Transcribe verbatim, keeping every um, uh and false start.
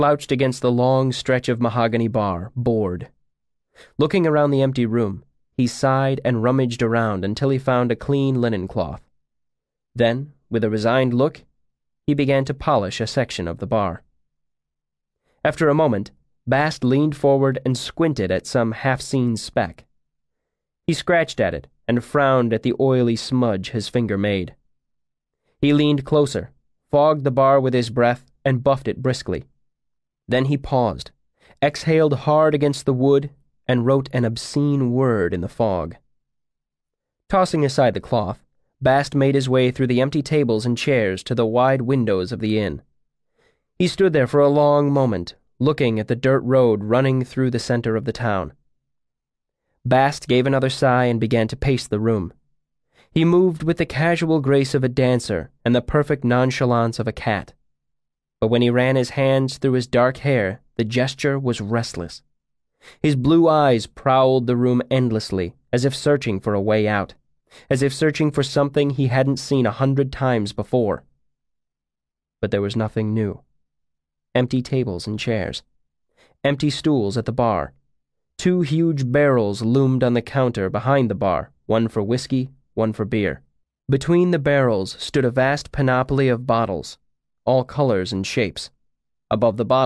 slouched against the long stretch of mahogany bar, bored. Looking around the empty room, he sighed and rummaged around until he found a clean linen cloth. Then, with a resigned look, he began to polish a section of the bar. After a moment, Bast leaned forward and squinted at some half-seen speck. He scratched at it and frowned at the oily smudge his finger made. He leaned closer, fogged the bar with his breath, and buffed it briskly. Then he paused, exhaled hard against the wood, and wrote an obscene word in the fog. Tossing aside the cloth, Bast made his way through the empty tables and chairs to the wide windows of the inn. He stood there for a long moment, looking at the dirt road running through the center of the town. Bast gave another sigh and began to pace the room. He moved with the casual grace of a dancer and the perfect nonchalance of a cat. But when he ran his hands through his dark hair, the gesture was restless. His blue eyes prowled the room endlessly, as if searching for a way out, as if searching for something he hadn't seen a hundred times before. But there was nothing new. Empty tables and chairs. Empty stools at the bar. Two huge barrels loomed on the counter behind the bar, one for whiskey, one for beer. Between the barrels stood a vast panoply of bottles, all colors and shapes. Above the bottles,